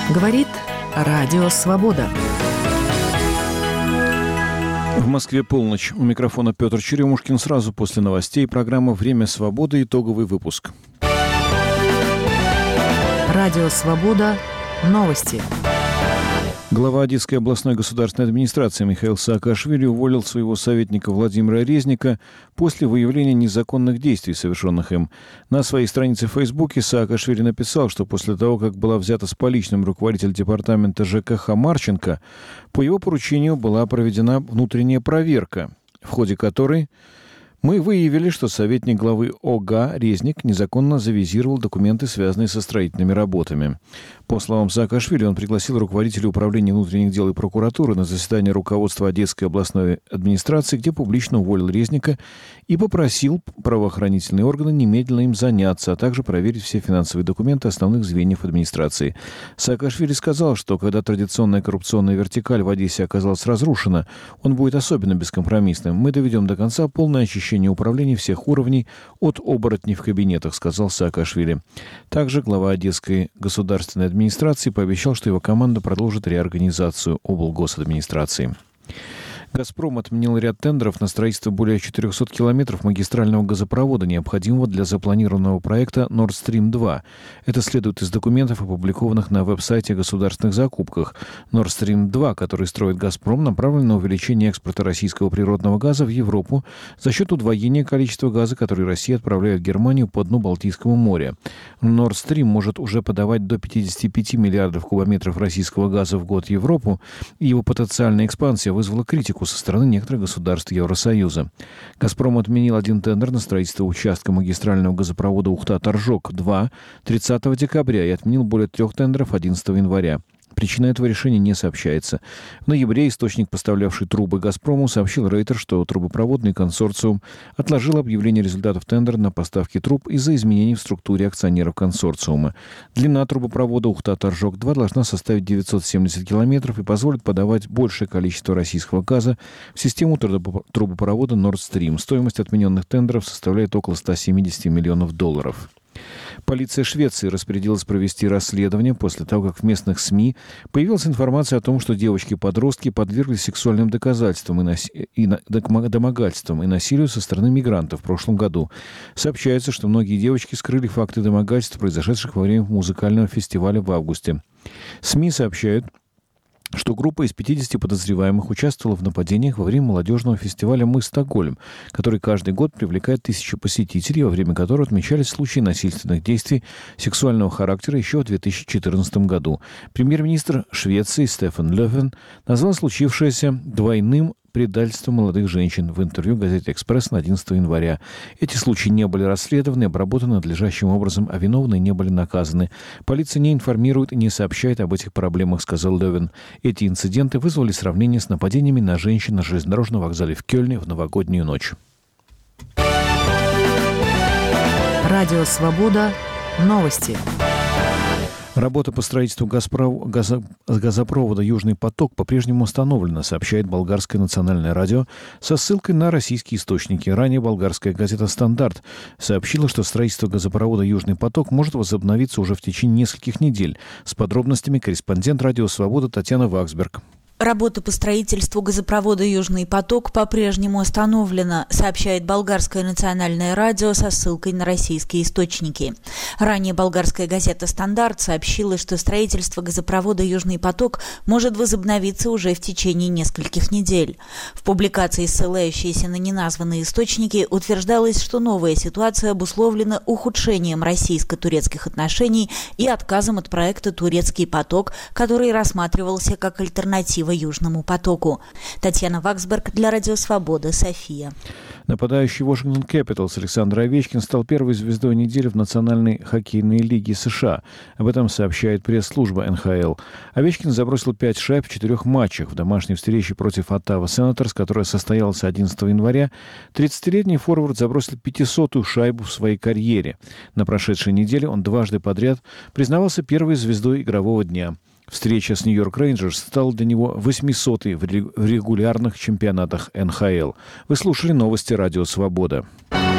Говорит Радио Свобода. В Москве полночь. У микрофона Петр Черемушкин. Сразу после новостей программа «Время свободы». Итоговый выпуск. Радио Свобода. Новости. Глава Одесской областной государственной администрации Михаил Саакашвили уволил своего советника Владимира Резника после выявления незаконных действий, совершенных им. На своей странице в Фейсбуке Саакашвили написал, что после того, как была взята с поличным руководитель департамента ЖКХ Марченко, по его поручению была проведена внутренняя проверка, в ходе которой мы выявили, что советник главы ОГА Резник незаконно завизировал документы, связанные со строительными работами. По словам Саакашвили, он пригласил руководителя управления внутренних дел и прокуратуры на заседание руководства Одесской областной администрации, где публично уволил Резника и попросил правоохранительные органы немедленно им заняться, а также проверить все финансовые документы основных звеньев администрации. Саакашвили сказал, что когда традиционная коррупционная вертикаль в Одессе оказалась разрушена, он будет особенно бескомпромиссным. Мы доведем до конца полное очищение управления всех уровней от оборотней в кабинетах, сказал Саакашвили. Также глава Одесской государственной администрации пообещал, что его команда продолжит реорганизацию облгосадминистрации. «Газпром» отменил ряд тендеров на строительство более 400 километров магистрального газопровода, необходимого для запланированного проекта Nord Stream 2. Это следует из документов, опубликованных на веб-сайте о государственных закупках. Nord Stream 2, который строит «Газпром», направлен на увеличение экспорта российского природного газа в Европу за счет удвоения количества газа, который Россия отправляет в Германию по дну Балтийского моря. Nord Stream может уже подавать до 55 миллиардов кубометров российского газа в год в Европу, и его потенциальная экспансия вызвала критику со стороны некоторых государств Евросоюза. «Газпром» отменил один тендер на строительство участка магистрального газопровода Ухта-Торжок-2 30 декабря и отменил более 3 тендеров 11 января. Причина этого решения не сообщается. В ноябре источник, поставлявший трубы «Газпрому», сообщил Рейтер, что трубопроводный консорциум отложил объявление результатов тендера на поставки труб из-за изменений в структуре акционеров консорциума. Длина трубопровода Ухта-Торжок-2 должна составить 970 километров и позволит подавать большее количество российского газа в систему трубопровода Nord Stream. Стоимость отмененных тендеров составляет около 170 миллионов долларов. Полиция Швеции распорядилась провести расследование после того, как в местных СМИ появилась информация о том, что девочки-подростки подверглись сексуальным домогательствам и насилию со стороны мигрантов в прошлом году. Сообщается, что многие девочки скрыли факты домогательств, произошедших во время музыкального фестиваля в августе. СМИ сообщают, что группа из 50 подозреваемых участвовала в нападениях во время молодежного фестиваля «Мы Стокгольм», который каждый год привлекает 1000 посетителей, во время которого отмечались случаи насильственных действий сексуального характера еще в 2014 году. Премьер-министр Швеции Стефан Лёфвен назвал случившееся двойным предательством молодых женщин в интервью газете «Экспресс» на 11 января. Эти случаи не были расследованы, обработаны надлежащим образом, а виновные не были наказаны. Полиция не информирует и не сообщает об этих проблемах, сказал Лёвен. Эти инциденты вызвали сравнение с нападениями на женщин на железнодорожном вокзале в Кёльне в новогоднюю ночь. Радио Свобода. Новости. Работа по строительству газопровода «Южный поток» по-прежнему остановлена, сообщает Болгарское национальное радио со ссылкой на российские источники. Ранее болгарская газета «Стандарт» сообщила, что строительство газопровода «Южный поток» может возобновиться уже в течение нескольких недель. С подробностями корреспондент «Радио Свобода» Татьяна Ваксберг. Работа по строительству газопровода «Южный поток» по-прежнему остановлена, сообщает Болгарское национальное радио со ссылкой на российские источники. Ранее болгарская газета «Стандарт» сообщила, что строительство газопровода «Южный поток» может возобновиться уже в течение нескольких недель. В публикации, ссылающейся на неназванные источники, утверждалось, что новая ситуация обусловлена ухудшением российско-турецких отношений и отказом от проекта «Турецкий поток», который рассматривался как альтернатива Южному потоку. Татьяна Ваксберг для Радио Свобода, София. Нападающий Washington Capitals Александр Овечкин стал первой звездой недели в Национальной хоккейной лиге США. Об этом сообщает пресс-служба НХЛ. Овечкин забросил 5 шайб в 4 матчах. В домашней встрече против Оттава Сенаторс, которая состоялась 11 января, 30-летний форвард забросил 500-ю шайбу в своей карьере. На прошедшей неделе он дважды подряд признавался первой звездой игрового дня. Встреча с Нью-Йорк Рейнджерс стала для него 800-й в регулярных чемпионатах НХЛ. Вы слушали новости «Радио Свобода».